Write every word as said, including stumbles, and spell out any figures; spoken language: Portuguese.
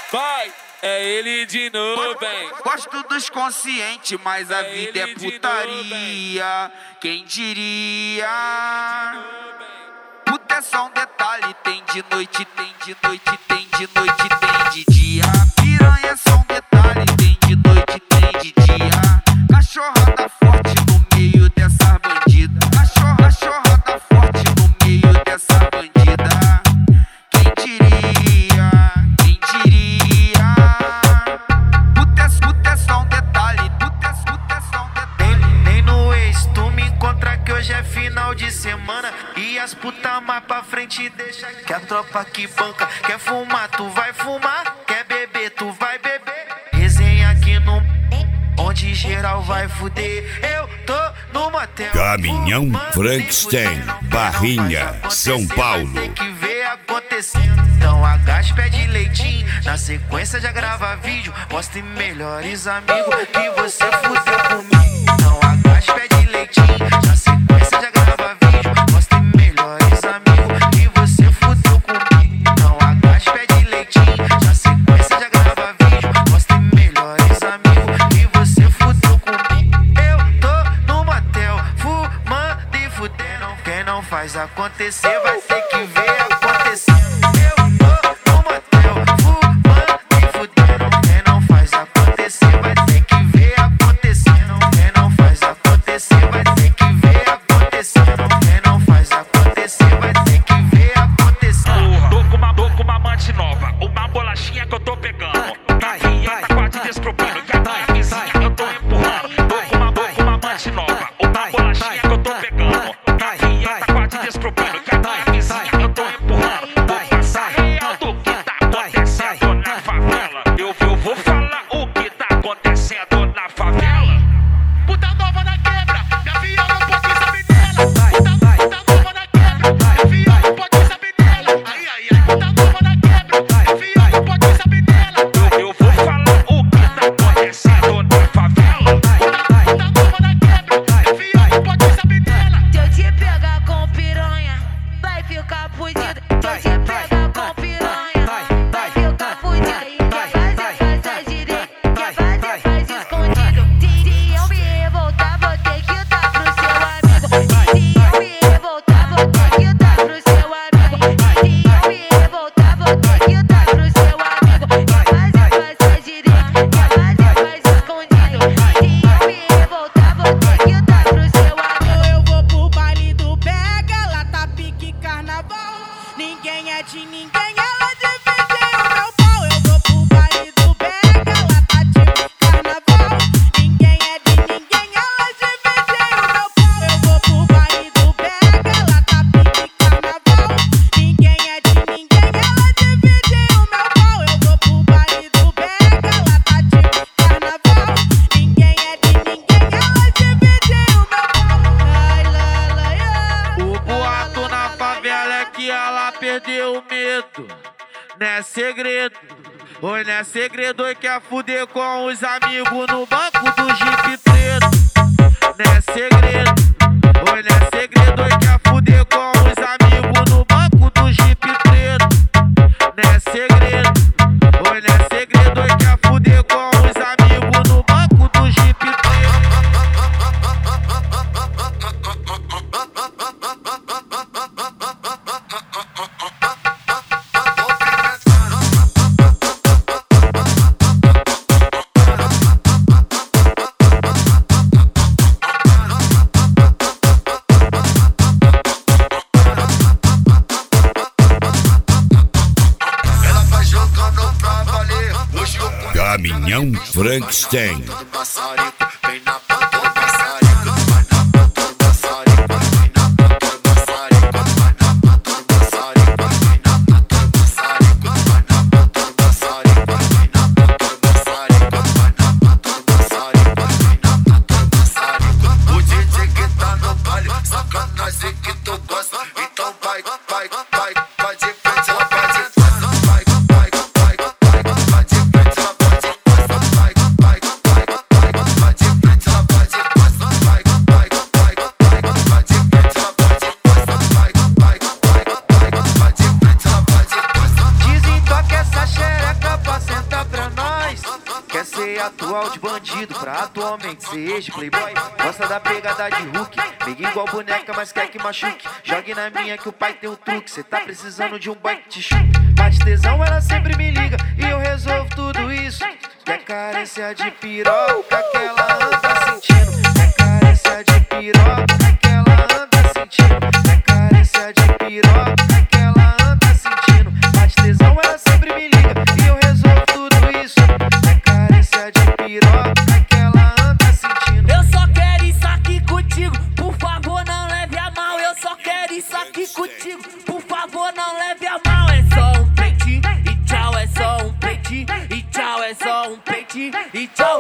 Vai, é ele de novo, bem. Gosto dos conscientes, mas a É vida é ele de putaria. Quem diria? Puta é só um detalhe, tem de noite, tem de noite, tem de noite, tem de dia. Piranha é só um detalhe, tem de noite, tem de dia. Cachorrada forte no meio dessa bandida. Cachorra, cachorrada forte no meio dessa bandida. Quem diria? Quem diria? Puta é, puta é só um detalhe, puta é, puta é só um detalhe. Nem, nem no ex tu me encontra que hoje é final de semana. E as puta mais pra frente deixa que a tropa que banca. Quer fumar, tu vai fumar. Quer beber, tu vai beber. Resenha aqui no... onde geral vai fuder. Eu tô no motel. Caminhão Frankenstein, Barrinha, São Paulo. Tem que ver acontecendo. Então agacha, pede leitinho. Na sequência já grava vídeo. Mostre melhores amigos que você fudeu comigo. Então agacha, pede leitinho. Na sequência já grava vídeo. Mostre melhores amigos que você fudeu comigo. Então agacha, pede leitinho. Na sequência já grava vídeo. Mostre melhores amigos que você fudeu comigo. Eu tô no motel, fumando e fudendo. Quem não faz acontecer vai ter que ver acontecer. Eu tô no motel, fumando e fudendo. Quem não faz acontecer vai ter que ver acontecendo. Quem não faz acontecer vai ter que ver acontecendo. Quem não faz acontecer vai ter que ver acontecendo. Tô com uma, tô com uma amante nova, uma bolachinha que eu tô pegando. Carrinha tá quase descobrindo que a minha vizinha eu tô empurrando. Tô com uma, tô com uma amante nova, uma bolachinha que eu tô pegando. Carrinha tá quase descobrindo que a minha vizinha eu tô empurrando. Vou passar real do que tá acontecendo na favela. Eu, eu vou falar o que tá acontecendo na favela. Puta nova na quebra, minha filha não pode saber dela. Puta, puta nova na quebra, minha filha não pode saber dela. Ai, ai, ai, puta nova na quebra, minha filha não pode saber dela. Eu, eu vou falar o que tá acontecendo na favela. Puta, puta nova na quebra, minha filha não pode saber dela. Se eu te pegar com piranha, vai ficar fudido. Se eu te pegar com piranha, vai ficar fudido. Quer fazer, faz direito. Quer fazer, faz escondido. Se eu me revoltar, vou ter que dar pro seu amigo. Se eu me revoltar, vou ter que dar pro seu amigo. Se eu me revoltar, vou ter que dar pro seu amigo. Quer fazer, faz direito. Quer fazer, faz escondido. Se eu me revoltar, vou ter que dar pro seu amigo. Eu vou pro baile do Pega, lá tá pique carnaval. Ninguém é de ninguém, ela divide o meu pau. Eu vou pro baile do Pega, lá tá tipo carnaval. Ninguém é de ninguém, ela divide o meu pau. Eu vou pro baile do Pega, lá tá pique carnaval. Ninguém é de ninguém, ela divide o meu pau. Eu vou pro baile do Pega, lá tá tipo carnaval. Ninguém é de ninguém, ela divide o meu pau. Ai, lá, lá, lá. O boato na favela é que ela perdeu o medo. Não é segredo, oi, não é segredo. Oi, quer fuder com os amigos no banco do Jeep preto. Não é segredo, oi, não é segredo. Oi, quer fuder com os amigos no banco do Jeep preto. Não é segredo, oi, não é segredo. Oi, quer fuder com os amigos no banco do Jeep preto. Caminhão Frankenstein. O D J que tá no baile, sacanagem que tu gosta. Então vai, vai, vai, vai de frente, ela vai de trás. Vai, vai, vai, vai, vai de frente, ela vai de trás. Vai, vai, vai, vai, vai de atual de bandido pra atualmente ser ex-playboy. Gosta da pegada de Hulk, peguei igual boneca, mas quer que machuque. Jogue na minha que o pai tem um truque, cê tá precisando de um boy que te chuque. Bate tesão, ela sempre me liga e eu resolvo tudo isso. Quer carência de piroca que ela anda sentindo. Quer carência de piroca que ela anda sentindo. Quer carência de piroca que ela anda sentindo. Bate tesão, ela sempre me liga e eu resolvo tudo isso. Quer carência de piroca que ela anda sentindo. Eu só quero isso aqui contigo, por favor não leve a mal. Eu só quero isso aqui contigo, por favor não leve a mal. É só um peitinho e tchau, é só um peitinho e tchau, é só um peitinho e tchau.